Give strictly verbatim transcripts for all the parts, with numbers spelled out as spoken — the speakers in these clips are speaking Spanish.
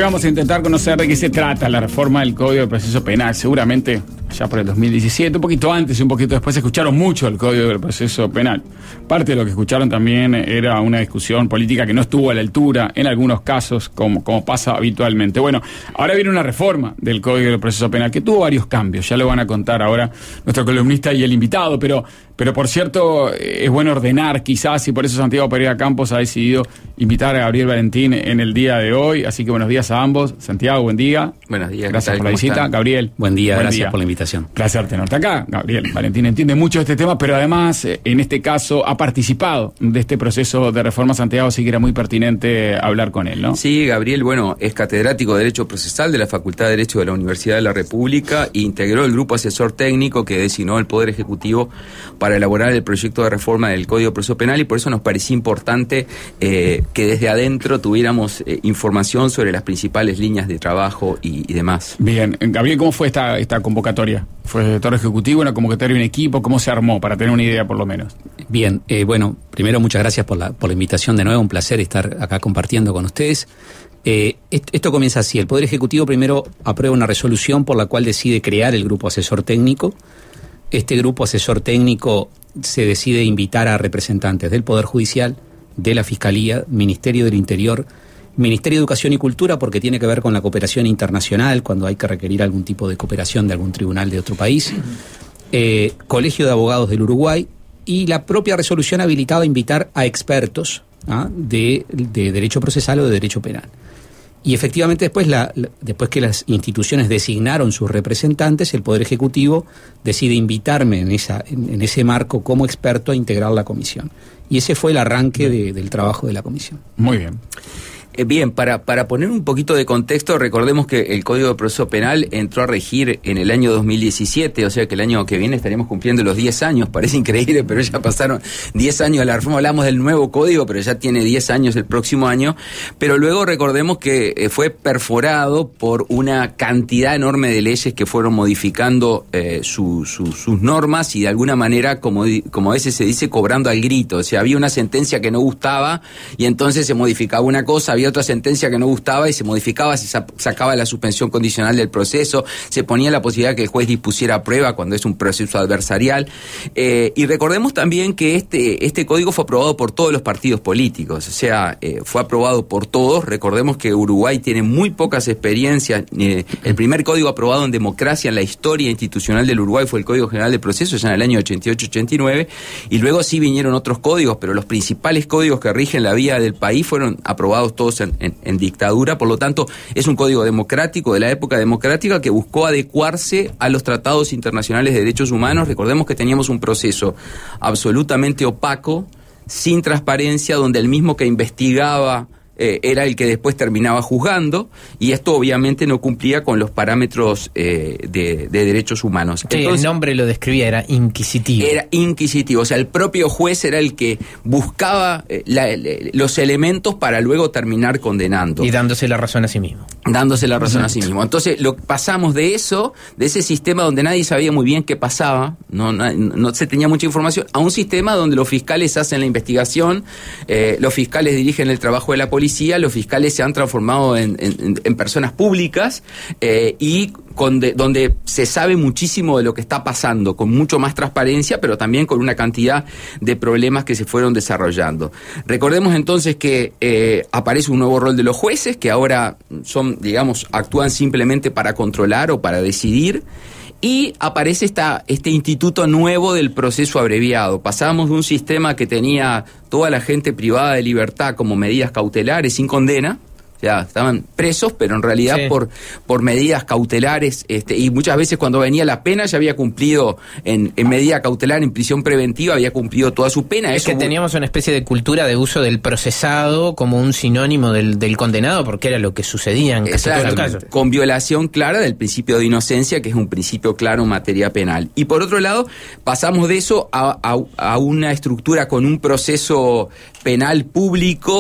vamos a intentar conocer de qué se trata la reforma del Código de Proceso Penal. Seguramente ya por el dos mil diecisiete, un poquito antes y un poquito después, escucharon mucho el Código del Proceso Penal. Parte de lo que escucharon también era una discusión política que no estuvo a la altura en algunos casos, como, como pasa habitualmente. Bueno, ahora viene una reforma del Código del Proceso Penal que tuvo varios cambios. Ya lo van a contar ahora nuestro columnista y el invitado, pero, pero por cierto, es bueno ordenar quizás, y por eso Santiago Pereira Campos ha decidido invitar a Gabriel Valentín en el día de hoy. Así que buenos días a ambos. Santiago, buen día. Buenos días. Gracias por la visita. Están? Gabriel. Buen día, buen gracias día. por la invitación. Placer tenerte acá. Gabriel Valentín entiende mucho de este tema, pero además, en este caso, ha participado de este proceso de reforma. Santiago, así que era muy pertinente hablar con él, ¿no? Sí, Gabriel, bueno, es catedrático de Derecho Procesal de la Facultad de Derecho de la Universidad de la República e integró el grupo asesor técnico que designó el Poder Ejecutivo para elaborar el proyecto de reforma del Código de Proceso Penal, y por eso nos parecía importante eh, que desde adentro tuviéramos eh, información sobre las principales líneas de trabajo y, y demás. Bien, Gabriel, ¿cómo fue esta, esta convocatoria? ¿Fue director ejecutivo, una convocatoria de un equipo? ¿Cómo se armó? Para tener una idea por lo menos. Bien, eh, bueno, primero muchas gracias por la, por la invitación de nuevo, un placer estar acá compartiendo con ustedes. Eh, esto comienza así: el Poder Ejecutivo primero aprueba una resolución por la cual decide crear el grupo asesor técnico. Este grupo asesor técnico se decide invitar a representantes del Poder Judicial, de la Fiscalía, Ministerio del Interior, Ministerio de Educación y Cultura, porque tiene que ver con la cooperación internacional, cuando hay que requerir algún tipo de cooperación de algún tribunal de otro país, eh, Colegio de Abogados del Uruguay, y la propia resolución habilitaba a invitar a expertos ¿ah? de, de derecho procesal o de derecho penal. Y efectivamente después, la, la, después que las instituciones designaron sus representantes, el Poder Ejecutivo decide invitarme en, esa, en, en ese marco como experto a integrar la comisión. Y ese fue el arranque de, del trabajo de la comisión. Muy bien. Eh, bien, para, para poner un poquito de contexto, recordemos que el Código de Proceso Penal entró a regir en el año dos mil diecisiete, o sea que el año que viene estaremos cumpliendo los diez años, parece increíble, pero ya pasaron diez años de la reforma. Hablamos del nuevo código, pero ya tiene diez años el próximo año, pero luego recordemos que eh, fue perforado por una cantidad enorme de leyes que fueron modificando eh, su, su, sus normas y de alguna manera, como, como a veces se dice, cobrando al grito. O sea, había una sentencia que no gustaba y entonces se modificaba una cosa, había otra sentencia que no gustaba y se modificaba, se sacaba la suspensión condicional del proceso, se ponía la posibilidad que el juez dispusiera prueba cuando es un proceso adversarial. Eh, y recordemos también que este, este código fue aprobado por todos los partidos políticos, o sea, eh, fue aprobado por todos. Recordemos que Uruguay tiene muy pocas experiencias. Eh, el primer código aprobado en democracia en la historia institucional del Uruguay fue el Código General de Proceso, ya en el año ochenta y ocho ochenta y nueve, y luego sí vinieron otros códigos, pero los principales códigos que rigen la vida del país fueron aprobados todos En, en, en dictadura. Por lo tanto, es un código democrático de la época democrática que buscó adecuarse a los tratados internacionales de derechos humanos. Recordemos que teníamos un proceso absolutamente opaco, sin transparencia, donde el mismo que investigaba eh, era el que después terminaba juzgando, y esto obviamente no cumplía con los parámetros eh, de, de derechos humanos. Sí, Entonces, el nombre lo describía, era inquisitivo. Era inquisitivo, o sea, el propio juez era el que buscaba eh, la, la, los elementos para luego terminar condenando. Y dándose la razón a sí mismo. Dándose la razón a sí mismo. Entonces, lo pasamos de eso, de ese sistema donde nadie sabía muy bien qué pasaba, no, no, no se tenía mucha información, a un sistema donde los fiscales hacen la investigación, eh, los fiscales dirigen el trabajo de la policía, los fiscales se han transformado en, en, en personas públicas eh, y con de, donde se sabe muchísimo de lo que está pasando, con mucho más transparencia, pero también con una cantidad de problemas que se fueron desarrollando. Recordemos entonces que eh, aparece un nuevo rol de los jueces, que ahora son, digamos, actúan simplemente para controlar o para decidir. Y aparece esta, este instituto nuevo del proceso abreviado. Pasamos de un sistema que tenía toda la gente privada de libertad como medidas cautelares sin condena. O sea, estaban presos, pero en realidad sí. por, por medidas cautelares, este, y muchas veces cuando venía la pena ya había cumplido en, en medida cautelar, en prisión preventiva, había cumplido toda su pena. Es Eso que teníamos una especie de cultura de uso del procesado como un sinónimo del, del condenado, porque era lo que sucedía en casi todos los casos. Con violación clara del principio de inocencia, que es un principio claro en materia penal. Y por otro lado, pasamos de eso a, a, a una estructura con un proceso penal público,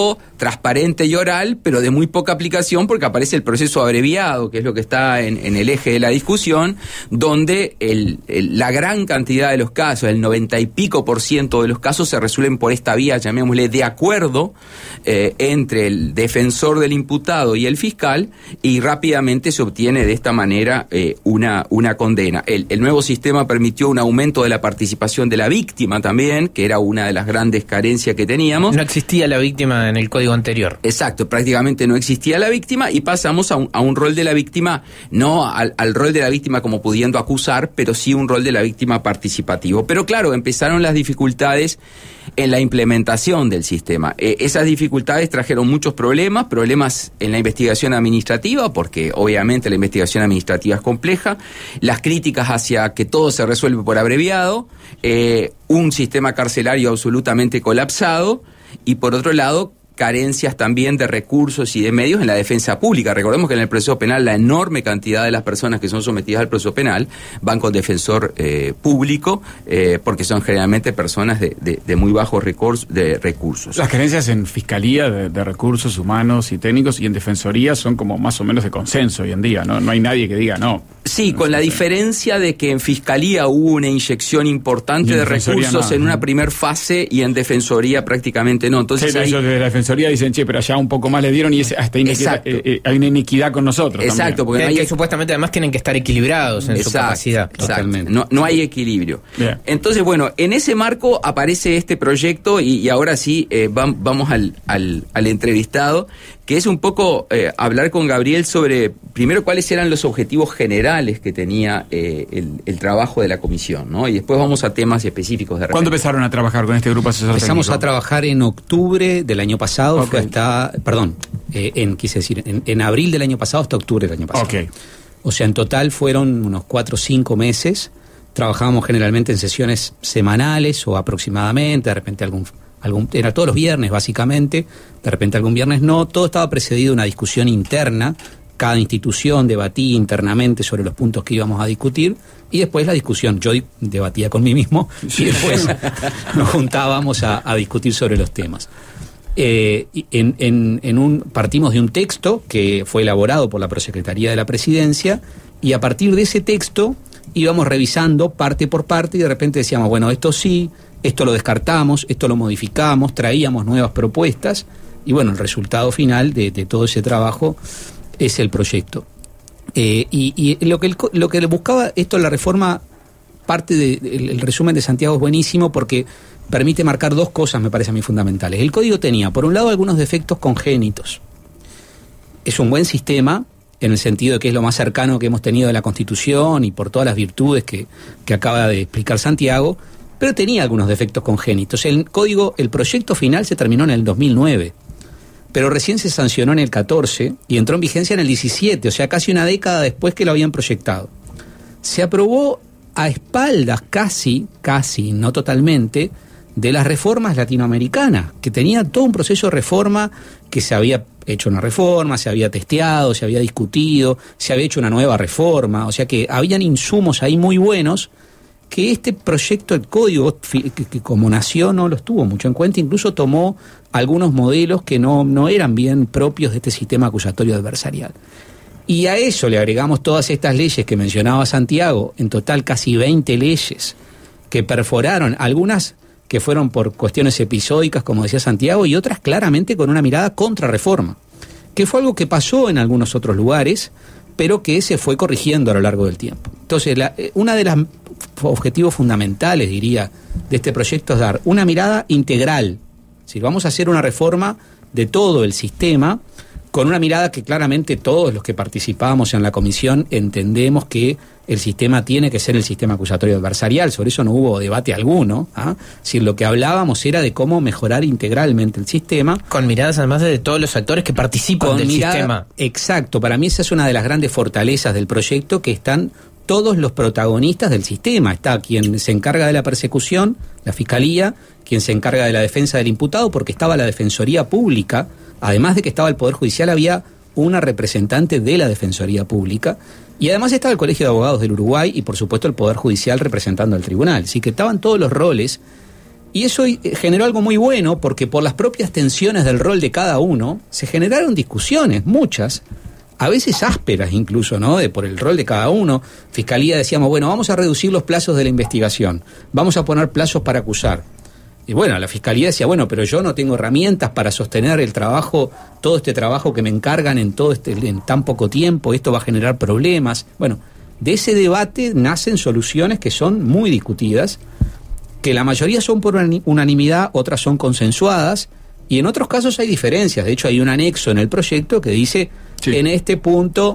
transparente y oral, pero de muy poca aplicación porque aparece el proceso abreviado, que es lo que está en, en el eje de la discusión, donde el, el, la gran cantidad de los casos, el noventa y pico por ciento de los casos se resuelven por esta vía, llamémosle de acuerdo, eh, entre el defensor del imputado y el fiscal, y rápidamente se obtiene de esta manera eh, una, una condena. El, el nuevo sistema permitió un aumento de la participación de la víctima también, que era una de las grandes carencias que teníamos. No existía la víctima en el código anterior. Exacto, prácticamente no existía la víctima y pasamos a un, a un rol de la víctima, no al, al rol de la víctima como pudiendo acusar, pero sí un rol de la víctima participativo. Pero claro, empezaron las dificultades en la implementación del sistema. Eh, esas dificultades trajeron muchos problemas, problemas en la investigación administrativa, porque obviamente la investigación administrativa es compleja, las críticas hacia que todo se resuelve por abreviado, eh, un sistema carcelario absolutamente colapsado, y por otro lado, carencias también de recursos y de medios en la defensa pública. Recordemos que en el proceso penal la enorme cantidad de las personas que son sometidas al proceso penal van con defensor eh, público, eh, porque son generalmente personas de, de, de muy bajos recursos, de recursos. Las carencias en fiscalía de, de recursos humanos y técnicos y en defensoría son como más o menos de consenso hoy en día, ¿no? No hay nadie que diga no. Sí, no con sé, la sí. diferencia de que en fiscalía hubo una inyección importante de recursos no, en una primer fase y en defensoría prácticamente no. Entonces sí, ahí, ellos de la defensoría dicen, che, pero allá un poco más le dieron y es hasta inequidad, eh, eh, hay una inequidad con nosotros. Exacto, también. porque no hay que supuestamente además tienen que estar equilibrados en exacto, su capacidad. Totalmente. No, no hay equilibrio. Bien. Entonces, bueno, en ese marco aparece este proyecto y, y ahora sí eh, vam, vamos al, al, al entrevistado, que es un poco eh, hablar con Gabriel sobre, primero, cuáles eran los objetivos generales que tenía eh, el, el trabajo de la comisión, ¿no? Y después vamos a temas específicos de repente. ¿Cuándo empezaron a trabajar con este grupo asesor Empezamos técnico? a trabajar en octubre del año pasado, Okay. fue hasta, perdón, eh, en, quise decir, en, en abril del año pasado hasta octubre del año pasado. Ok. O sea, en total fueron unos cuatro o cinco meses. Trabajábamos generalmente en sesiones semanales o aproximadamente, de repente algún, algún era todos los viernes básicamente, de repente algún viernes no. Todo estaba precedido de una discusión interna. Cada institución debatía internamente sobre los puntos que íbamos a discutir y después la discusión. Yo debatía con mí mismo y después nos juntábamos a, a discutir sobre los temas. Eh, en, en, en un, partimos de un texto que fue elaborado por la Prosecretaría de la Presidencia y a partir de ese texto íbamos revisando parte por parte y de repente decíamos, bueno, esto sí, esto lo descartamos, esto lo modificamos, traíamos nuevas propuestas y bueno, el resultado final de, de todo ese trabajo es el proyecto. Eh, y, y lo que el, lo que buscaba esto, la reforma, parte del de, el, el resumen de Santiago es buenísimo porque permite marcar dos cosas, me parece a mí, fundamentales. El código tenía, por un lado, algunos defectos congénitos. Es un buen sistema, en el sentido de que es lo más cercano que hemos tenido de la Constitución y por todas las virtudes que, que acaba de explicar Santiago, pero tenía algunos defectos congénitos. El código, el proyecto final se terminó en el dos mil nueve, pero recién se sancionó en el catorce y entró en vigencia en el diecisiete, o sea, casi una década después que lo habían proyectado. Se aprobó a espaldas, casi, casi, no totalmente, de las reformas latinoamericanas, que tenía todo un proceso de reforma, que se había hecho una reforma, se había testeado, se había discutido, se había hecho una nueva reforma, o sea que habían insumos ahí muy buenos, que este proyecto, el código, que, que como nació no los tuvo mucho en cuenta, incluso tomó algunos modelos que no, no eran bien propios de este sistema acusatorio adversarial. Y a eso le agregamos todas estas leyes que mencionaba Santiago, en total casi veinte leyes que perforaron, algunas que fueron por cuestiones episódicas, como decía Santiago, y otras claramente con una mirada contra reforma, que fue algo que pasó en algunos otros lugares, pero que se fue corrigiendo a lo largo del tiempo. Entonces, la, una de los objetivos fundamentales, diría, de este proyecto es dar una mirada integral. Si vamos a hacer una reforma de todo el sistema, con una mirada que claramente todos los que participábamos en la comisión entendemos que el sistema tiene que ser el sistema acusatorio adversarial, sobre eso no hubo debate alguno, ¿ah? Si lo que hablábamos era de cómo mejorar integralmente el sistema. Con miradas además de todos los actores que participan con del mirada, sistema. Exacto, para mí esa es una de las grandes fortalezas del proyecto, que están todos los protagonistas del sistema. Está quien se encarga de la persecución, la Fiscalía, quien se encarga de la defensa del imputado, porque estaba la Defensoría Pública, además de que estaba el Poder Judicial, había una representante de la Defensoría Pública, y además estaba el Colegio de Abogados del Uruguay y por supuesto el Poder Judicial representando al tribunal. Así que estaban todos los roles Y eso generó algo muy bueno, porque por las propias tensiones del rol de cada uno, se generaron discusiones, muchas, a veces ásperas incluso, ¿no? De, por el rol de cada uno. Fiscalía decíamos, bueno, vamos a reducir los plazos de la investigación, vamos a poner plazos para acusar. Y bueno, la Fiscalía decía, bueno, pero yo no tengo herramientas para sostener el trabajo, todo este trabajo que me encargan en todo este, en tan poco tiempo, esto va a generar problemas. Bueno, de ese debate nacen soluciones que son muy discutidas, que la mayoría son por unanimidad, otras son consensuadas, y en otros casos hay diferencias. De hecho, hay un anexo en el proyecto que dice, sí, en este punto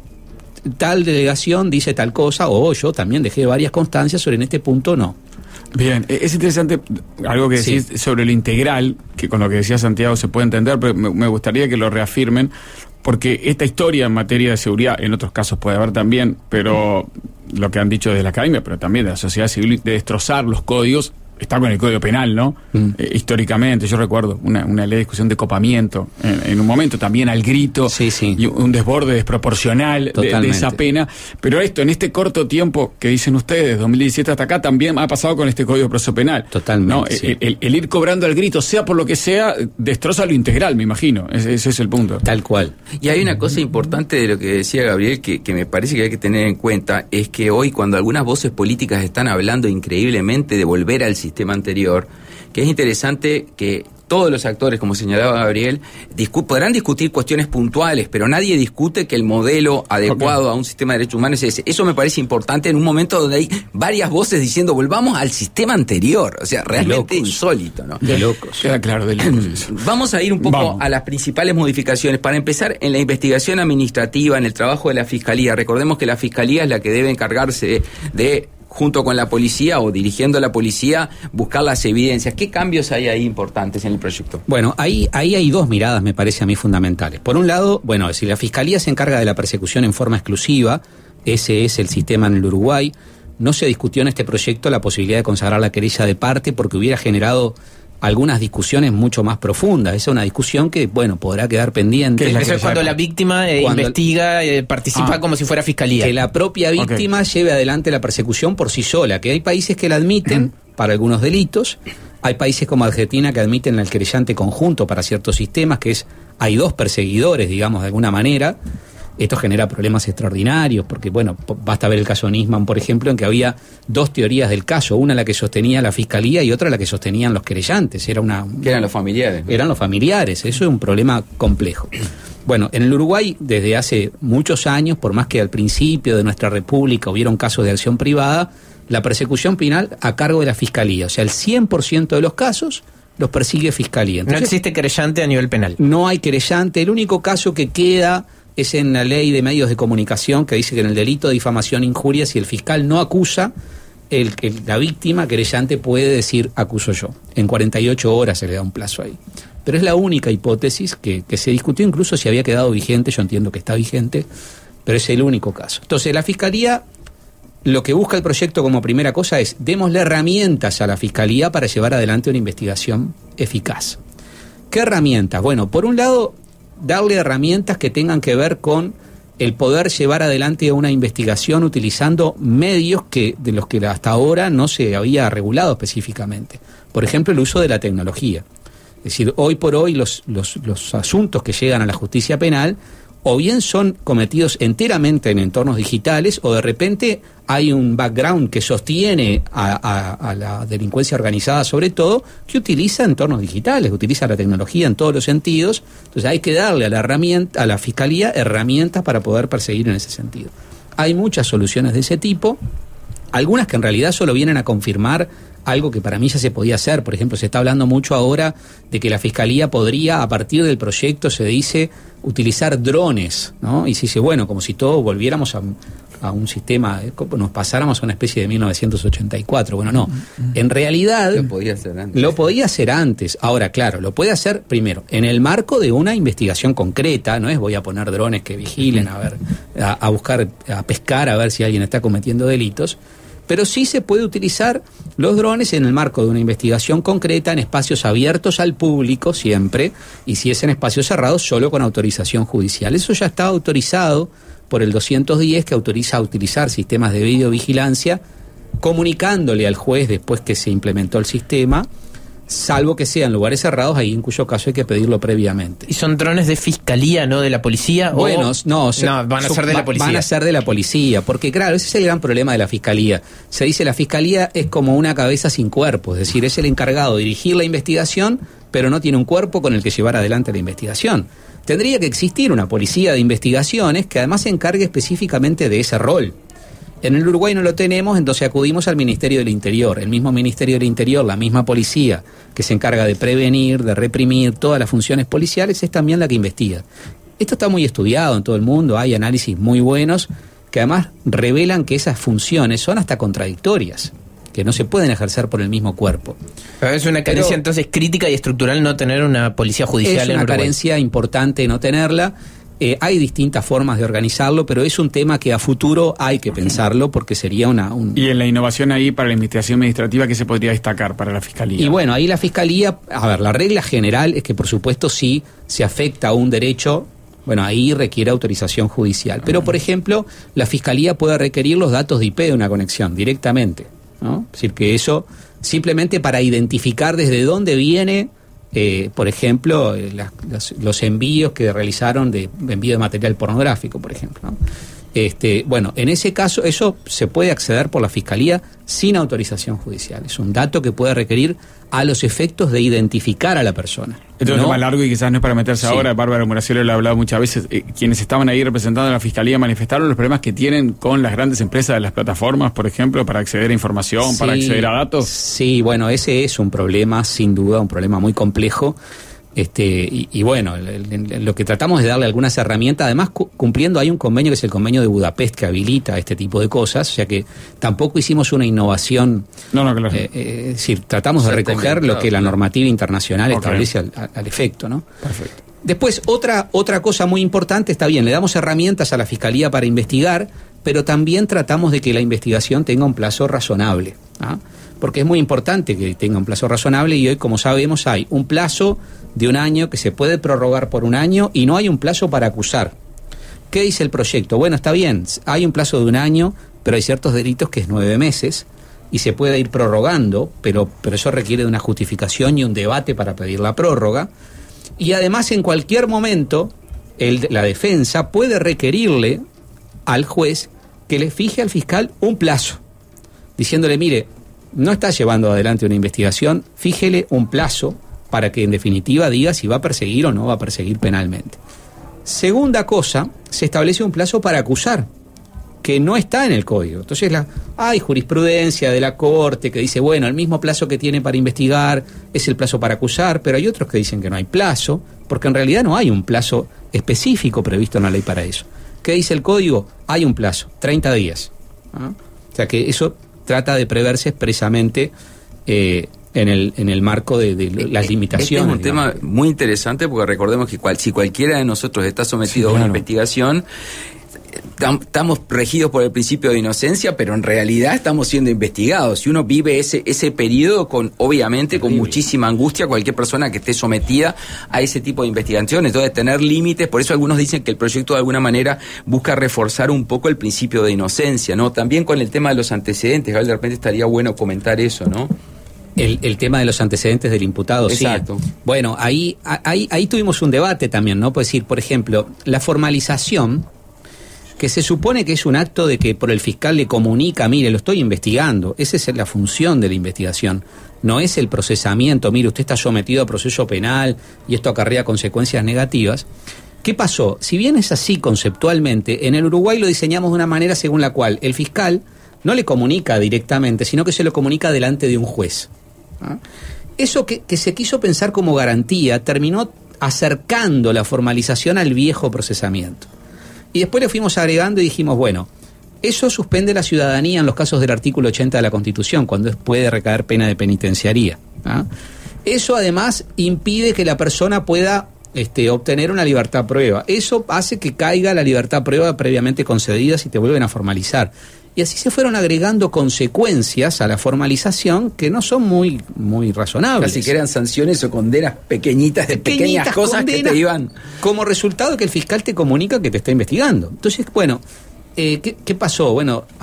tal delegación dice tal cosa, o yo también dejé varias constancias sobre en este punto no. Bien, es interesante algo que decís, sí, sobre lo integral, que con lo que decía Santiago se puede entender, pero me, me gustaría que lo reafirmen, porque esta historia en materia de seguridad, en otros casos puede haber también, pero lo que han dicho desde la academia, pero también de la sociedad civil, de destrozar los códigos, está con el Código Penal, ¿no? Mm. Eh, históricamente, yo recuerdo una, una ley de discusión de copamiento, en, en un momento también al grito, sí, sí, y un desborde desproporcional de, de esa pena, pero esto, en este corto tiempo que dicen ustedes, dos mil diecisiete hasta acá, también ha pasado con este Código de Proceso Penal. Totalmente, ¿no? sí. el, el, el ir cobrando al grito, sea por lo que sea, destroza lo integral, me imagino, ese, ese es el punto. Tal cual. Y hay una cosa importante de lo que decía Gabriel, que, que me parece que hay que tener en cuenta, es que hoy cuando algunas voces políticas están hablando increíblemente de volver al sistema anterior, que es interesante que todos los actores, como señalaba Gabriel, discu- podrán discutir cuestiones puntuales, pero nadie discute que el modelo adecuado okay. a un sistema de derechos humanos es ese. Eso me parece importante en un momento donde hay varias voces diciendo volvamos al sistema anterior. O sea, realmente insólito, ¿no? De locos. Queda claro, de locos. Vamos a ir un poco Vamos. a las principales modificaciones. Para empezar, en la investigación administrativa, en el trabajo de la Fiscalía. Recordemos que la Fiscalía es la que debe encargarse de... de junto con la policía o dirigiendo a la policía, buscar las evidencias. ¿Qué cambios hay ahí importantes en el proyecto? Bueno, ahí, ahí hay dos miradas, me parece a mí, fundamentales. Por un lado, bueno, si la Fiscalía se encarga de la persecución en forma exclusiva, ese es el sistema en el Uruguay, no se discutió en este proyecto la posibilidad de consagrar la querella de parte porque hubiera generado algunas discusiones mucho más profundas. Esa es una discusión que, bueno, podrá quedar pendiente. Es Eso es cuando la víctima eh, cuando investiga, eh, participa ah, como si fuera fiscalía. Que la propia víctima okay. lleve adelante la persecución por sí sola, que hay países que la admiten para algunos delitos, hay países como Argentina que admiten el querellante conjunto para ciertos sistemas, que es, hay dos perseguidores, digamos, de alguna manera. Esto genera problemas extraordinarios, porque, bueno, basta ver el caso Nisman, por ejemplo, en que había dos teorías del caso, una la que sostenía la Fiscalía y otra la que sostenían los querellantes. Era una, que eran los familiares. Eran los familiares, eso es un problema complejo. Bueno, en el Uruguay, desde hace muchos años, por más que al principio de nuestra república hubieron casos de acción privada, la persecución penal a cargo de la Fiscalía, o sea, el cien por ciento de los casos los persigue Fiscalía. Entonces, no existe querellante a nivel penal. No hay querellante, el único caso que queda es en la ley de medios de comunicación, que dice que en el delito de difamación e injuria, si el fiscal no acusa, el, el, la víctima querellante puede decir acuso yo. En cuarenta y ocho horas se le da un plazo ahí. Pero es la única hipótesis que, que se discutió, incluso si había quedado vigente. Yo entiendo que está vigente, pero es el único caso. Entonces la Fiscalía, lo que busca el proyecto como primera cosa es démosle herramientas a la Fiscalía para llevar adelante una investigación eficaz. ¿Qué herramientas? Bueno, por un lado, darle herramientas que tengan que ver con el poder llevar adelante una investigación utilizando medios que de los que hasta ahora no se había regulado específicamente. Por ejemplo, el uso de la tecnología. Es decir, hoy por hoy los, los, los asuntos que llegan a la justicia penal o bien son cometidos enteramente en entornos digitales o de repente hay un background que sostiene a, a, a la delincuencia organizada sobre todo, que utiliza entornos digitales, utiliza la tecnología en todos los sentidos. Entonces hay que darle a la herramienta, a la Fiscalía herramientas para poder perseguir en ese sentido. Hay muchas soluciones de ese tipo, algunas que en realidad solo vienen a confirmar algo que para mí ya se podía hacer. Por ejemplo, se está hablando mucho ahora de que la Fiscalía podría, a partir del proyecto, se dice, utilizar drones, ¿no? Y se dice, bueno, como si todos volviéramos a, a un sistema, nos pasáramos a una especie de mil novecientos ochenta y cuatro. Bueno, no. En realidad... Lo podía hacer antes. Lo podía hacer antes. Ahora, claro, lo puede hacer, primero, en el marco de una investigación concreta, no es voy a poner drones que vigilen, a ver, a, a buscar, a pescar, a ver si alguien está cometiendo delitos. Pero sí se puede utilizar los drones en el marco de una investigación concreta en espacios abiertos al público siempre, y si es en espacios cerrados solo con autorización judicial. Eso ya está autorizado por el doscientos diez, que autoriza a utilizar sistemas de videovigilancia comunicándole al juez después que se implementó el sistema, salvo que sean lugares cerrados, ahí en cuyo caso hay que pedirlo previamente. ¿Y son drones de fiscalía, no de la policía? Bueno, o... no, no, van a ser de la policía. Van a ser de la policía, porque claro, ese es el gran problema de la fiscalía. Se dice la fiscalía es como una cabeza sin cuerpo, es decir, es el encargado de dirigir la investigación, pero no tiene un cuerpo con el que llevar adelante la investigación. Tendría que existir una policía de investigaciones que además se encargue específicamente de ese rol. En el Uruguay no lo tenemos, entonces acudimos al Ministerio del Interior. El mismo Ministerio del Interior, la misma policía que se encarga de prevenir, de reprimir todas las funciones policiales, es también la que investiga. Esto está muy estudiado en todo el mundo, hay análisis muy buenos que además revelan que esas funciones son hasta contradictorias, que no se pueden ejercer por el mismo cuerpo. Pero es una carencia Pero, entonces crítica y estructural no tener una policía judicial en Uruguay. Es una carencia importante no tenerla. Eh, hay distintas formas de organizarlo, pero es un tema que a futuro hay que pensarlo porque sería una... Un... Y en la innovación ahí para la investigación administrativa, ¿qué se podría destacar para la Fiscalía? Y bueno, ahí la Fiscalía, a ver, la regla general es que por supuesto si se afecta a un derecho, bueno, ahí requiere autorización judicial. Pero por ejemplo, la Fiscalía puede requerir los datos de I P de una conexión directamente, ¿no? Es decir, que eso simplemente para identificar desde dónde viene... Eh, por ejemplo, eh, la, los, los envíos que realizaron de, de envío de material pornográfico, por ejemplo, ¿no? Este, bueno, en ese caso eso se puede acceder por la Fiscalía sin autorización judicial. Es un dato que puede requerir a los efectos de identificar a la persona. Esto es no, más largo y quizás no es para meterse sí. ahora. Bárbara Muracielo lo ha hablado muchas veces. Eh, quienes estaban ahí representando a la Fiscalía manifestaron los problemas que tienen con las grandes empresas de las plataformas, por ejemplo, para acceder a información, sí, para acceder a datos. Sí, bueno, ese es un problema, sin duda, un problema muy complejo. Este, y, y bueno, el, el, lo que tratamos es darle algunas herramientas, además cu- cumpliendo, hay un convenio que es el convenio de Budapest que habilita este tipo de cosas, o sea que tampoco hicimos una innovación, no, no, claro. eh, eh, es decir, tratamos de recoger lo que la normativa internacional okay. establece al, al efecto, ¿no? Perfecto. Después, otra, otra cosa muy importante, está bien, le damos herramientas a la Fiscalía para investigar, pero también tratamos de que la investigación tenga un plazo razonable, ¿ah? Porque es muy importante que tenga un plazo razonable y hoy, como sabemos, hay un plazo de un año que se puede prorrogar por un año y no hay un plazo para acusar. ¿Qué dice el proyecto? Bueno, está bien, hay un plazo de un año, pero hay ciertos delitos que es nueve meses y se puede ir prorrogando, pero, pero eso requiere de una justificación y un debate para pedir la prórroga. Y además, en cualquier momento, el, la defensa puede requerirle al juez que le fije al fiscal un plazo, diciéndole, mire, no está llevando adelante una investigación, fíjele un plazo para que en definitiva diga si va a perseguir o no va a perseguir penalmente. Segunda cosa, se establece un plazo para acusar, que no está en el código. Entonces la, hay jurisprudencia de la Corte que dice, bueno, el mismo plazo que tiene para investigar es el plazo para acusar, pero hay otros que dicen que no hay plazo, porque en realidad no hay un plazo específico previsto en la ley para eso. ¿Qué dice el código? Hay un plazo, treinta días. ¿Ah? O sea que eso trata de preverse expresamente eh, en el en el marco de, de las limitaciones. Este es un digamos. tema muy interesante porque recordemos que cual, si cualquiera de nosotros está sometido sí, claro. a una investigación, estamos regidos por el principio de inocencia, pero en realidad estamos siendo investigados. Y uno vive ese ese periodo con, obviamente, con muchísima angustia, cualquier persona que esté sometida a ese tipo de investigación. Entonces, tener límites, por eso algunos dicen que el proyecto de alguna manera busca reforzar un poco el principio de inocencia, ¿no? También con el tema de los antecedentes, de repente estaría bueno comentar eso, ¿no? El, el tema de los antecedentes del imputado, exacto. Sí. Bueno, ahí, ahí, ahí tuvimos un debate también, ¿no? Puedes decir, por ejemplo, la formalización, que se supone que es un acto de que por el fiscal le comunica, mire, lo estoy investigando, esa es la función de la investigación, no es el procesamiento, mire, usted está sometido a proceso penal y esto acarrea consecuencias negativas. ¿Qué pasó? Si bien es así conceptualmente, en el Uruguay lo diseñamos de una manera según la cual el fiscal no le comunica directamente, sino que se lo comunica delante de un juez. ¿Ah? Eso que, que se quiso pensar como garantía terminó acercando la formalización al viejo procesamiento. Y después le fuimos agregando y dijimos, bueno, eso suspende la ciudadanía en los casos del artículo ochenta de la Constitución, cuando puede recaer pena de penitenciaría. ¿Ah? Eso además impide que la persona pueda este, obtener una libertad prueba. Eso hace que caiga la libertad prueba previamente concedida si te vuelven a formalizar. Y así se fueron agregando consecuencias a la formalización que no son muy, muy razonables. Casi que eran sanciones o condenas pequeñitas de pequeñas, pequeñas cosas que te iban... Como resultado de que el fiscal te comunica que te está investigando. Entonces, bueno, eh, ¿qué, ¿qué pasó? Bueno, a,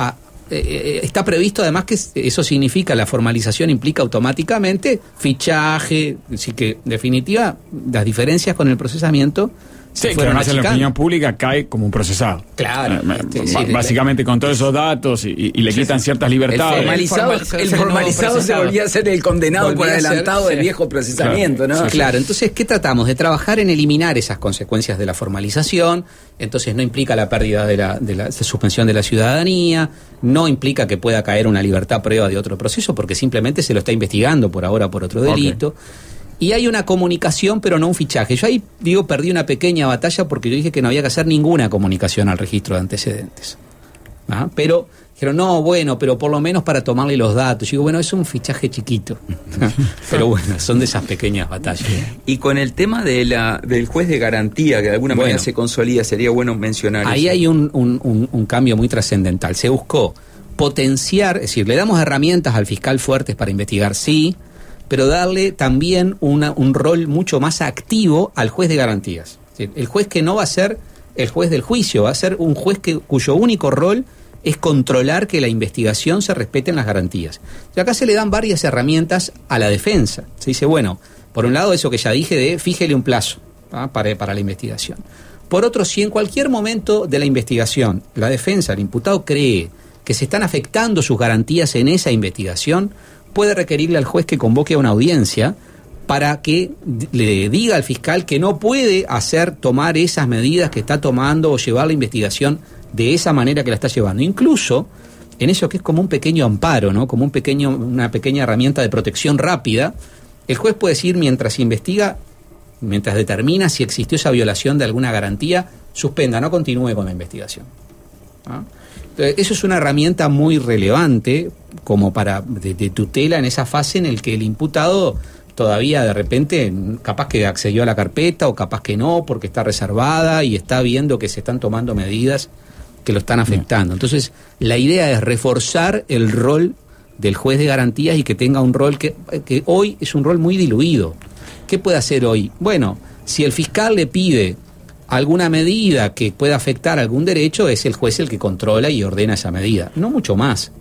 eh, está previsto además que eso significa, la formalización implica automáticamente fichaje, así que en definitiva las diferencias con el procesamiento sí, que además en la opinión pública cae como un procesado. Claro. Eh, este, sí, básicamente con todos esos datos y, y le quitan sí, ciertas libertades. El formalizado, el formal, el formalizado se volvía a ser el condenado volvía por adelantado ser, del sí. viejo procesamiento, claro, ¿no? Sí, claro, entonces, ¿qué tratamos? De trabajar en eliminar esas consecuencias de la formalización. Entonces no implica la pérdida de la, de la de suspensión de la ciudadanía, no implica que pueda caer una libertad prueba de otro proceso, porque simplemente se lo está investigando por ahora por otro delito. Okay. Y hay una comunicación, pero no un fichaje. Yo ahí, digo, perdí una pequeña batalla porque yo dije que no había que hacer ninguna comunicación al registro de antecedentes. ¿Ah? Pero dijeron, no, bueno, pero por lo menos para tomarle los datos. Yo digo, bueno, es un fichaje chiquito. Pero bueno, son de esas pequeñas batallas. Y con el tema de la del juez de garantía, que de alguna bueno, manera se consolida, sería bueno mencionar ahí eso. Hay un, un, un, un cambio muy trascendental. Se buscó potenciar, es decir, le damos herramientas al fiscal fuertes para investigar, sí, pero darle también una, un rol mucho más activo al juez de garantías. Es decir, el juez que no va a ser el juez del juicio, va a ser un juez que, cuyo único rol es controlar que la investigación se respeten las garantías. Y acá se le dan varias herramientas a la defensa. Se dice, bueno, por un lado eso que ya dije de fíjele un plazo ¿ah? para, para la investigación. Por otro, si en cualquier momento de la investigación la defensa, el imputado cree que se están afectando sus garantías en esa investigación, puede requerirle al juez que convoque a una audiencia para que le diga al fiscal que no puede hacer tomar esas medidas que está tomando o llevar la investigación de esa manera que la está llevando. Incluso en eso que es como un pequeño amparo, ¿no? Como un pequeño, una pequeña herramienta de protección rápida, el juez puede decir mientras investiga, mientras determina si existió esa violación de alguna garantía, suspenda, no continúe con la investigación. ¿Ah? Entonces, eso es una herramienta muy relevante como para de, de tutela en esa fase en el que el imputado todavía de repente capaz que accedió a la carpeta o capaz que no porque está reservada y está viendo que se están tomando medidas que lo están afectando. Entonces la idea es reforzar el rol del juez de garantías y que tenga un rol que, que hoy es un rol muy diluido. ¿Qué puede hacer hoy? Bueno, si el fiscal le pide alguna medida que pueda afectar algún derecho, es el juez el que controla y ordena esa medida, no mucho más.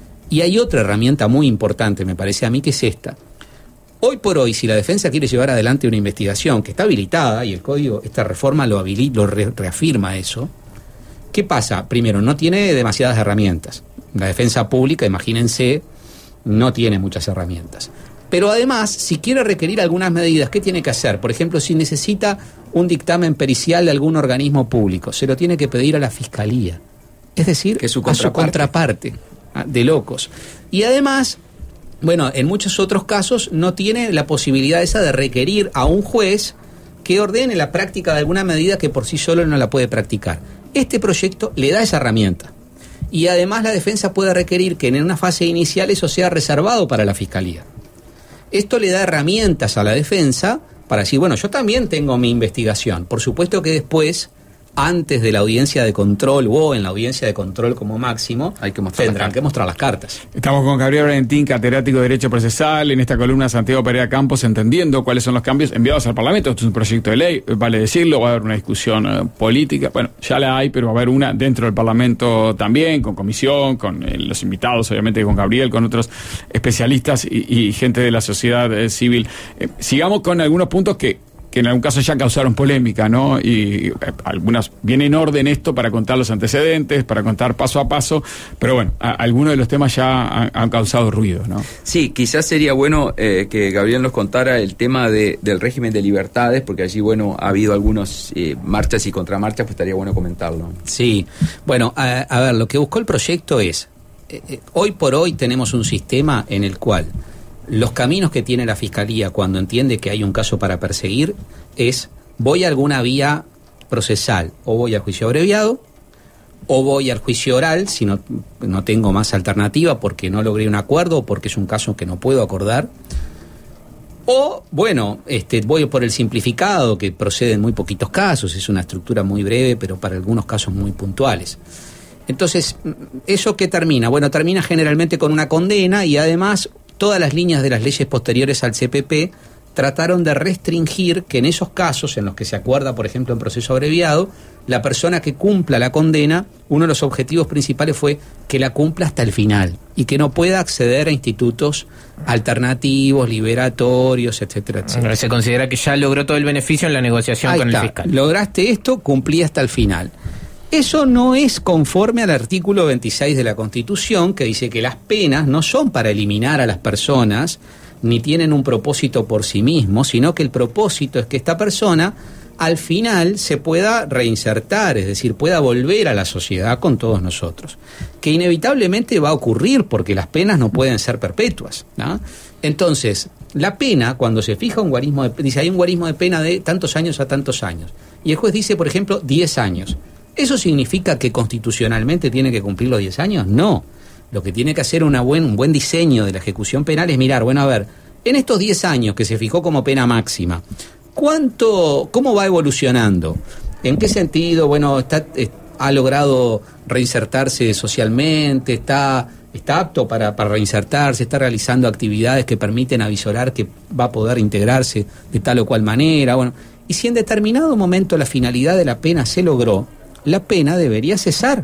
Y hay otra herramienta muy importante, me parece a mí, que es esta. Hoy por hoy, si la defensa quiere llevar adelante una investigación que está habilitada, y el código, esta reforma lo, habili- lo re- reafirma eso, ¿qué pasa? Primero, no tiene demasiadas herramientas. La defensa pública, imagínense, no tiene muchas herramientas. Pero además, si quiere requerir algunas medidas, ¿qué tiene que hacer? Por ejemplo, si necesita un dictamen pericial de algún organismo público, se lo tiene que pedir a la Fiscalía. Es decir, que su a su contraparte, de locos. Y además, bueno, en muchos otros casos no tiene la posibilidad esa de requerir a un juez que ordene la práctica de alguna medida que por sí solo no la puede practicar. Este proyecto le da esa herramienta. Y además la defensa puede requerir que en una fase inicial eso sea reservado para la Fiscalía. Esto le da herramientas a la defensa para decir, bueno, yo también tengo mi investigación. Por supuesto que después, antes de la audiencia de control o en la audiencia de control como máximo, hay que mostrar tendrán que mostrar las cartas. Estamos con Gabriel Valentín, catedrático de Derecho Procesal, en esta columna Santiago Pereira Campos, entendiendo cuáles son los cambios enviados al Parlamento. Esto es un proyecto de ley, vale decirlo, va a haber una discusión uh, política, bueno, ya la hay, pero va a haber una dentro del Parlamento también, con comisión, con eh, los invitados, obviamente con Gabriel, con otros especialistas y, y gente de la sociedad eh, civil. Eh, sigamos con algunos puntos que que en algún caso ya causaron polémica, ¿no? Y eh, algunas viene en orden esto para contar los antecedentes, para contar paso a paso, pero bueno, a, algunos de los temas ya han, han causado ruido, ¿no? Sí, quizás sería bueno eh, que Gabriel nos contara el tema de, del régimen de libertades, porque allí, bueno, ha habido algunos eh, marchas y contramarchas, pues estaría bueno comentarlo. Sí, bueno, a, a ver, lo que buscó el proyecto es, eh, eh, hoy por hoy tenemos un sistema en el cual los caminos que tiene la Fiscalía cuando entiende que hay un caso para perseguir es, voy a alguna vía procesal, o voy al juicio abreviado, o voy al juicio oral, si no, no tengo más alternativa porque no logré un acuerdo o porque es un caso que no puedo acordar, o, bueno, este, voy por el simplificado, que procede en muy poquitos casos, es una estructura muy breve, pero para algunos casos muy puntuales. Entonces, ¿eso qué termina? Bueno, termina generalmente con una condena y además todas las líneas de las leyes posteriores al C P P trataron de restringir que en esos casos en los que se acuerda, por ejemplo, en proceso abreviado, la persona que cumpla la condena, uno de los objetivos principales fue que la cumpla hasta el final y que no pueda acceder a institutos alternativos, liberatorios, etcétera, etcétera. Se considera que ya logró todo el beneficio en la negociación Ahí con está. el fiscal. Lograste esto, cumplí hasta el final. Eso no es conforme al artículo veintiséis de la Constitución, que dice que las penas no son para eliminar a las personas, ni tienen un propósito por sí mismo, sino que el propósito es que esta persona al final se pueda reinsertar, es decir, pueda volver a la sociedad con todos nosotros, que inevitablemente va a ocurrir porque las penas no pueden ser perpetuas, ¿no? Entonces, la pena, cuando se fija un guarismo de, dice, hay un guarismo de pena de tantos años a tantos años, y el juez dice, por ejemplo, diez años, ¿eso significa que constitucionalmente tiene que cumplir los diez años? No. Lo que tiene que hacer una buen, un buen diseño de la ejecución penal es mirar, bueno, a ver, en estos diez años que se fijó como pena máxima, ¿cuánto, cómo va evolucionando? ¿En qué sentido, bueno, está, eh, ha logrado reinsertarse socialmente, está, está apto para, para reinsertarse, está realizando actividades que permiten avisorar que va a poder integrarse de tal o cual manera? Bueno, y si en determinado momento la finalidad de la pena se logró, la pena debería cesar.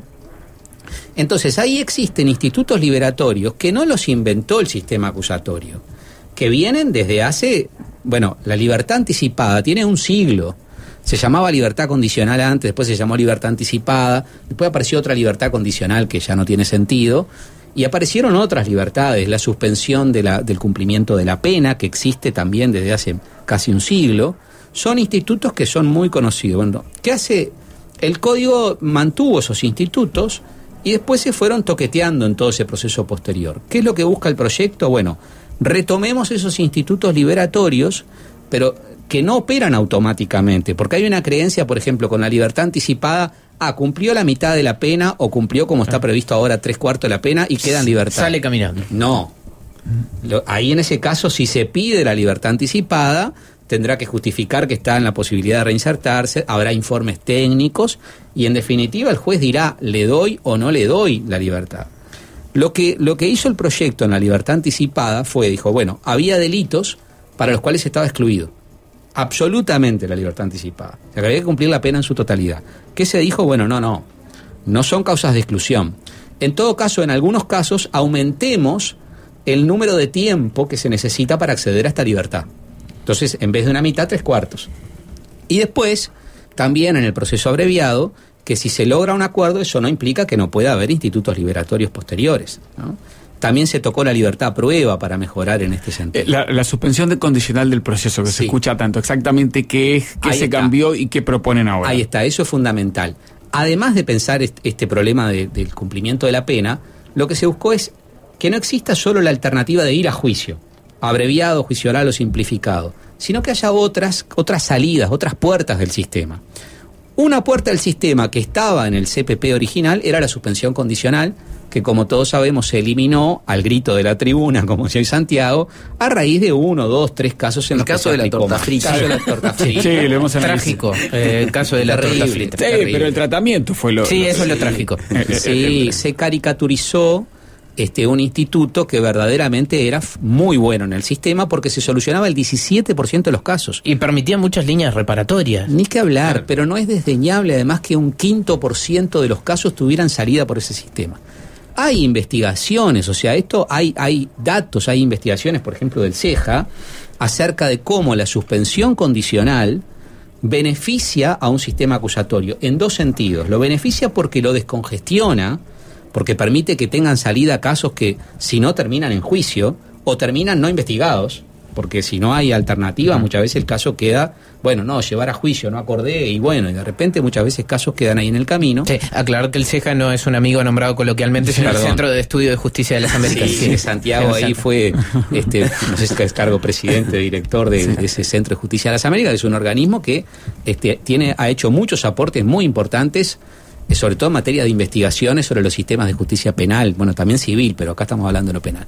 Entonces ahí existen institutos liberatorios que no los inventó el sistema acusatorio, que vienen desde hace, bueno, la libertad anticipada tiene un siglo, se llamaba libertad condicional antes, después se llamó libertad anticipada, después apareció otra libertad condicional que ya no tiene sentido, y aparecieron otras libertades, la suspensión de la, del cumplimiento de la pena, que existe también desde hace casi un siglo. Son institutos que son muy conocidos. Bueno, ¿qué hace? El Código mantuvo esos institutos y después se fueron toqueteando en todo ese proceso posterior. ¿Qué es lo que busca el proyecto? Bueno, retomemos esos institutos liberatorios, pero que no operan automáticamente, porque hay una creencia, por ejemplo, con la libertad anticipada, ah, cumplió la mitad de la pena o cumplió como está previsto ahora tres cuartos de la pena y queda en libertad. Sale caminando. No. Lo, ahí en ese caso, si se pide la libertad anticipada, tendrá que justificar que está en la posibilidad de reinsertarse, habrá informes técnicos y en definitiva el juez dirá, ¿le doy o no le doy la libertad? Lo que, lo que hizo el proyecto en la libertad anticipada fue, dijo, bueno, había delitos para los cuales estaba excluido absolutamente la libertad anticipada, o sea, que había que cumplir la pena en su totalidad. ¿Qué se dijo? Bueno, no, no, no son causas de exclusión. En todo caso, en algunos casos, aumentemos el número de tiempo que se necesita para acceder a esta libertad. Entonces, en vez de una mitad, tres cuartos. Y después, también en el proceso abreviado, que si se logra un acuerdo, eso no implica que no pueda haber institutos liberatorios posteriores, ¿no? También se tocó la libertad a prueba para mejorar en este sentido. La, la suspensión de condicional del proceso, que sí. Se escucha tanto, exactamente qué es, qué Ahí se está. Cambió y qué proponen ahora. Ahí está, eso es fundamental. Además de pensar este, este problema de, del cumplimiento de la pena, lo que se buscó es que no exista solo la alternativa de ir a juicio, abreviado, juicio oral o simplificado, sino que haya otras, otras salidas, otras puertas del sistema. Una puerta del sistema que estaba en el C P P original era la suspensión condicional, que como todos sabemos se eliminó al grito de la tribuna, como decía Santiago, a raíz de uno, dos, tres casos en el los caso que de la torta frita. El caso de la torta frita. Sí, lo hemos analizado. Trágico, eh, el caso de la Terrible. torta frita. Sí, terrible. pero el tratamiento fue lo... Sí, lo- eso es lo trágico. Sí, se caricaturizó este, un instituto que verdaderamente era f- muy bueno en el sistema porque se solucionaba el diecisiete por ciento de los casos. Y permitía muchas líneas reparatorias. Ni que hablar, pero no es desdeñable además que un quinto por ciento de los casos tuvieran salida por ese sistema. Hay investigaciones, o sea, esto hay, hay datos, hay investigaciones, por ejemplo, del CEJA, acerca de cómo la suspensión condicional beneficia a un sistema acusatorio en dos sentidos. Lo beneficia porque lo descongestiona, porque permite que tengan salida casos que si no terminan en juicio o terminan no investigados, porque si no hay alternativa, muchas veces el caso queda, bueno, no, llevar a juicio, no acordé, y bueno, y de repente muchas veces casos quedan ahí en el camino. Sí, aclarar que el CEJA no es un amigo nombrado coloquialmente, sino el Perdón. Centro de Estudio de Justicia de las Américas. Sí, sí, Santiago ahí fue, este, no sé si es cargo presidente, director de, de ese Centro de Justicia de las Américas, es un organismo que este, tiene, ha hecho muchos aportes muy importantes, eh, sobre todo en materia de investigaciones sobre los sistemas de justicia penal, bueno, también civil, pero acá estamos hablando de lo penal.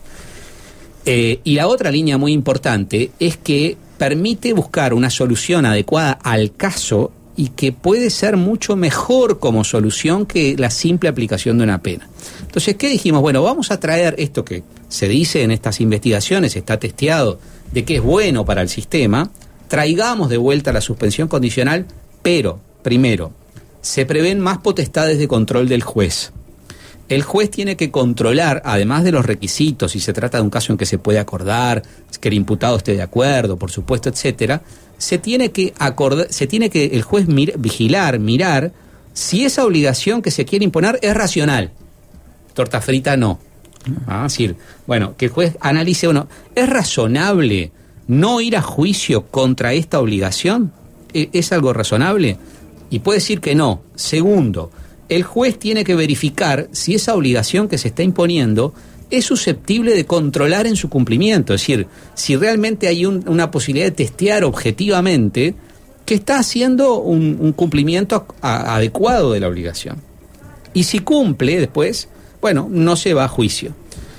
Eh, y la otra línea muy importante es que permite buscar una solución adecuada al caso y que puede ser mucho mejor como solución que la simple aplicación de una pena. Entonces, ¿qué dijimos? Bueno, vamos a traer esto que se dice en estas investigaciones, está testeado de que es bueno para el sistema, traigamos de vuelta la suspensión condicional, pero, primero, se prevén más potestades de control del juez. El juez tiene que controlar, además de los requisitos, si se trata de un caso en que se puede acordar, que el imputado esté de acuerdo, por supuesto, etcétera, se tiene que acordar, se tiene que el juez mir, vigilar, mirar si esa obligación que se quiere imponer es racional. Torta frita no. Ah, es decir, bueno, que el juez analice, bueno, ¿es razonable no ir a juicio contra esta obligación? ¿Es algo razonable? Y puede decir que no. Segundo, el juez tiene que verificar si esa obligación que se está imponiendo es susceptible de controlar en su cumplimiento. Es decir, si realmente hay un, una posibilidad de testear objetivamente que está haciendo un, un cumplimiento a, a, adecuado de la obligación. Y si cumple después, bueno, no se va a juicio.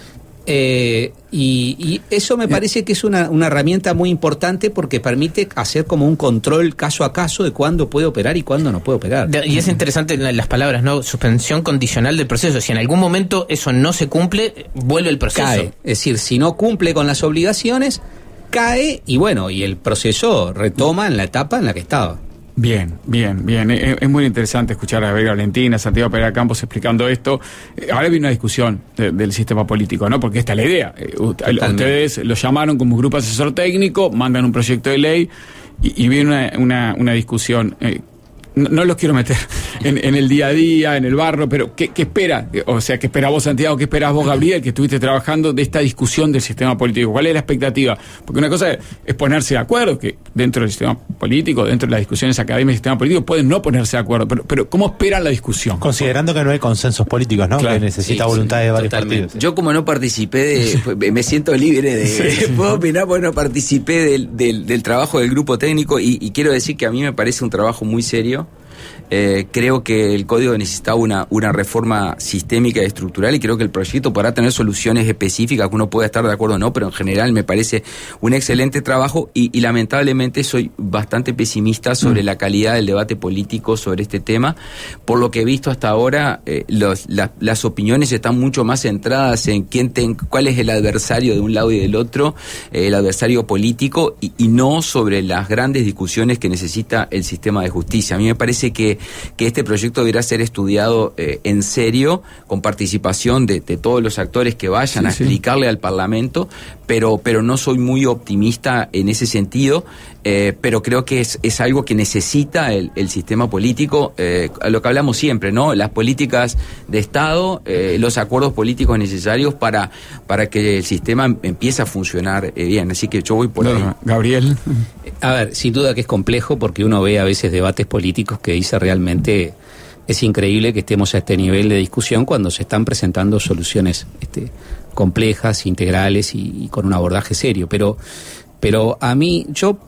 Eh, y, y eso me parece que es una, una herramienta muy importante porque permite hacer como un control caso a caso de cuándo puede operar y cuándo no puede operar. Y es interesante las palabras, ¿no? Suspensión condicional del proceso. Si en algún momento eso no se cumple, vuelve el proceso. Cae. Es decir, si no cumple con las obligaciones, cae y bueno, y el proceso retoma en la etapa en la que estaba. Bien, bien, bien. Es, es muy interesante escuchar a Gabriel Valentín, a Santiago Pereira Campos explicando esto. Ahora viene una discusión de, del sistema político, ¿no? Porque esta es la idea. Totalmente. Ustedes lo llamaron como grupo asesor técnico, mandan un proyecto de ley y, y viene una, una, una discusión. Eh, no, no los quiero meter en, en el día a día, en el barro, pero ¿qué, qué espera? O sea, ¿qué espera vos, Santiago? ¿Qué esperás vos, Gabriel, que estuviste trabajando de esta discusión del sistema político? ¿Cuál es la expectativa? Porque una cosa es ponerse de acuerdo, que dentro del sistema político, dentro de las discusiones académicas del sistema político, pueden no ponerse de acuerdo, pero, pero ¿cómo esperan la discusión? Considerando que no hay consensos políticos, ¿no? Claro. Que necesita sí, voluntad sí, de varios totalmente. partidos. Yo como no participé de, me siento libre de, sí. puedo opinar porque no participé del, del, del trabajo del grupo técnico y, y quiero decir que a mí me parece un trabajo muy serio. Eh, creo que el código necesitaba una, una reforma sistémica y estructural y creo que el proyecto podrá tener soluciones específicas que uno pueda estar de acuerdo o no, pero en general me parece un excelente trabajo y, y lamentablemente soy bastante pesimista sobre mm. la calidad del debate político sobre este tema. Por lo que he visto hasta ahora, eh, los, la, las opiniones están mucho más centradas en quién ten, cuál es el adversario de un lado y del otro, eh, el adversario político y, y no sobre las grandes discusiones que necesita el sistema de justicia. A mí me parece que que este proyecto deberá ser estudiado eh, en serio, con participación de, de todos los actores que vayan sí, a explicarle sí. al Parlamento, pero, pero no soy muy optimista en ese sentido, eh, pero creo que es, es algo que necesita el, el sistema político, eh, a lo que hablamos siempre, ¿no? Las políticas de Estado, eh, los acuerdos políticos necesarios para, para que el sistema empiece a funcionar eh, bien, así que yo voy por no, ahí. Gabriel. A ver, sin duda que es complejo porque uno ve a veces debates políticos que dice realmente es increíble que estemos a este nivel de discusión cuando se están presentando soluciones este, complejas, integrales y, y con un abordaje serio. Pero, pero a mí, yo,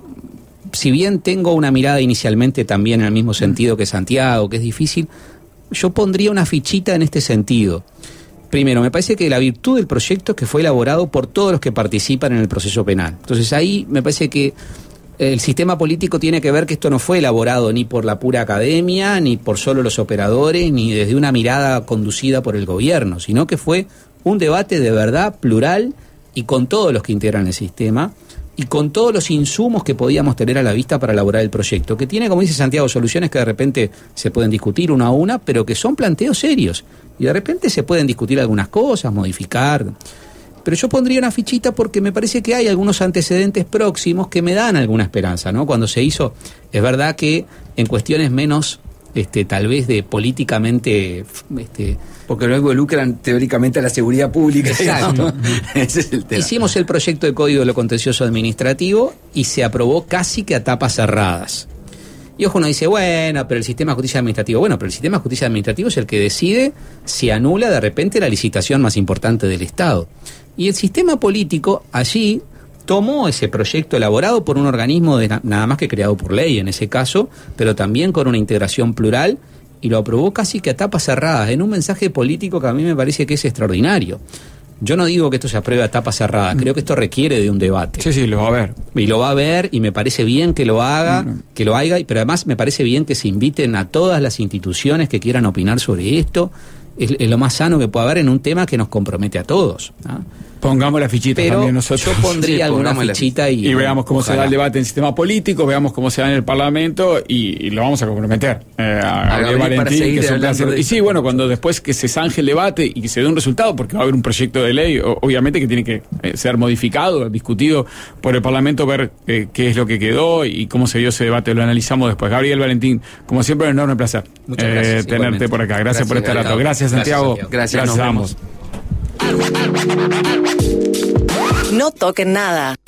si bien tengo una mirada inicialmente también en el mismo sentido que Santiago, que es difícil, yo pondría una fichita en este sentido. Primero, me parece que la virtud del proyecto es que fue elaborado por todos los que participan en el proceso penal. Entonces ahí me parece que el sistema político tiene que ver que esto no fue elaborado ni por la pura academia, ni por solo los operadores, ni desde una mirada conducida por el gobierno, sino que fue un debate de verdad plural y con todos los que integran el sistema y con todos los insumos que podíamos tener a la vista para elaborar el proyecto, que tiene, como dice Santiago, soluciones que de repente se pueden discutir una a una, pero que son planteos serios y de repente se pueden discutir algunas cosas, modificar. Pero yo pondría una fichita porque me parece que hay algunos antecedentes próximos que me dan alguna esperanza, ¿no? Cuando se hizo, es verdad que en cuestiones menos, este, tal vez de políticamente, este, porque no involucran teóricamente a la seguridad pública. Exacto. Ese es el tema. Hicimos el proyecto de Código de lo Contencioso Administrativo y se aprobó casi que a tapas cerradas. Y ojo, uno dice, bueno, pero el sistema de justicia administrativo, bueno, pero el sistema de justicia administrativo es el que decide si anula de repente la licitación más importante del Estado. Y el sistema político allí tomó ese proyecto elaborado por un organismo de na- nada más que creado por ley en ese caso, pero también con una integración plural, y lo aprobó casi que a tapas cerradas, en un mensaje político que a mí me parece que es extraordinario. Yo no digo que esto se apruebe a tapas cerradas, creo que esto requiere de un debate. Sí, sí, lo va a ver. Y lo va a ver, y me parece bien que lo haga, uh-huh. que lo haga, pero además me parece bien que se inviten a todas las instituciones que quieran opinar sobre esto. Es, es lo más sano que pueda haber en un tema que nos compromete a todos, ¿no? Pongamos la fichita Pero también nosotros. yo pondría Sí, alguna pongamos la fichita y, Y veamos cómo se da ojalá. el debate en el sistema político, veamos cómo se da en el Parlamento y, y lo vamos a comprometer eh, a, A Gabriel Gabriel para Valentín, seguir que es un hablando placer. de Y sí, esto. bueno, cuando después que se zanje el debate y que se dé un resultado, porque va a haber un proyecto de ley, o- obviamente que tiene que eh, ser modificado, discutido por el Parlamento, ver eh, qué es lo que quedó y cómo se dio ese debate, lo analizamos después. Gabriel Valentín, como siempre, un enorme placer Muchas gracias, tenerte igualmente. por acá. Gracias, Gracias, por este rato. Gabriel. Gracias, Gracias, Santiago. Santiago. Gracias, nos a ambos. vemos. No toquen nada.